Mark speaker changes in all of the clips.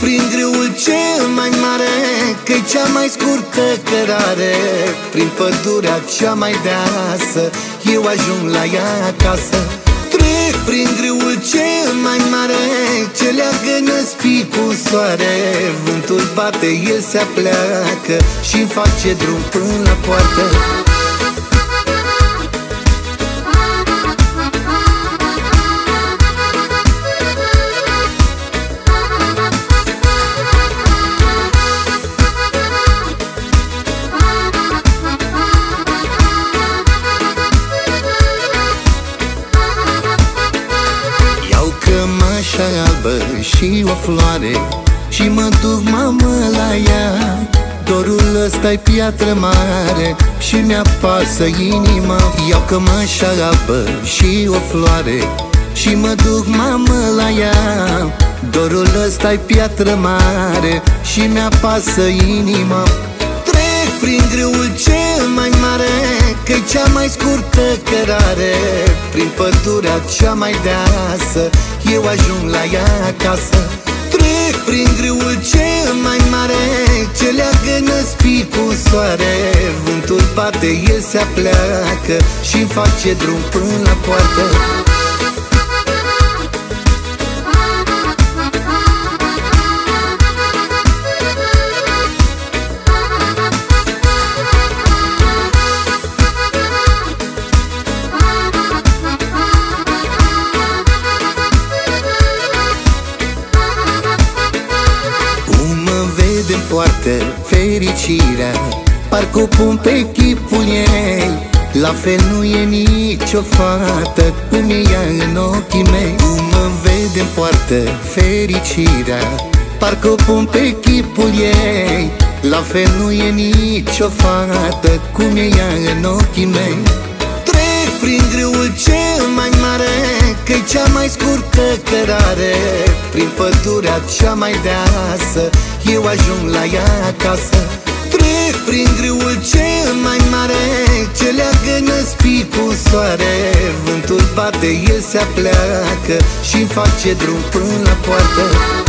Speaker 1: prin grâul cel mai mare, că-i cea mai scurtă cărare. Prin pădurea cea mai deasă, eu ajung la ea acasă. Trec prin grâul cel mai mare, ce leagă năspii cu soare. Vântul bate, el se apleacă și-mi face drum până la poartă. Cămașa albă și o floare și mă duc, mamă, la ea. Dorul ăsta-i piatră mare și mi-apasă inima. Iau cămașa albă și o floare și mă duc, mamă, la ea. Dorul ăsta-i piatră mare și mi-apasă inima. Trec prin grâul cel mai mare, că-i cea mai scurtă cărare. Prin pădurea cea mai deasă, eu ajung la ea acasă. Trec prin grâul cel mai mare, ce leagă năspii cu soare. Vântul bate, el se apleacă și-mi face drum până la poartă. De-mi poartă fericirea, parcă o pun pe chipul ei. La fel nu e nicio fată cum e ea în ochii mei. Cum mă vede-mi poartă fericirea, parcă o pun pe chipul ei. La fel nu e nicio fată cum e ea în ochii mei. Trec prin grâul cel mai mare, că-i cea mai scurtă cărare. Prin pădurea cea mai deasă, eu ajung la ea acasă. Trec prin grâul cel mai mare, ce leagă năspii cu soare. Vântul bate, el se apleacă și-mi face drum până la poartă.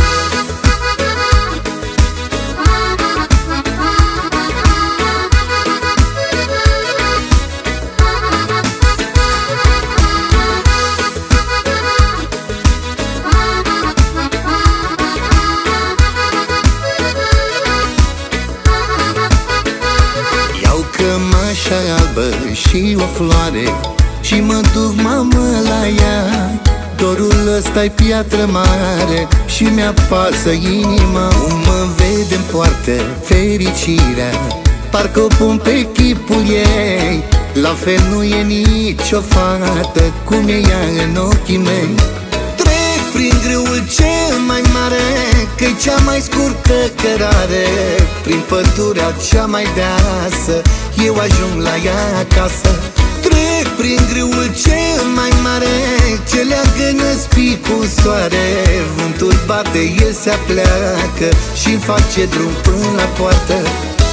Speaker 1: Cămașa albă și o floare și mă duc, mamă, la ea. Dorul ăsta-i piatră mare și mi-apasă inima. Cum mă vede-mi poartă fericirea, parcă o pun pe chipul ei. La fel nu e nicio fată cum e ea în ochii mei. Trec prin grâul cel mai mare, că-i cea mai scurtă cărare. Prin pădurea cea mai deasă, eu ajung la ea acasă. Trec prin grâul cel mai mare, ce leagă năspii cu soare. Vântul bate, el se apleacă și-mi face drum până la poartă.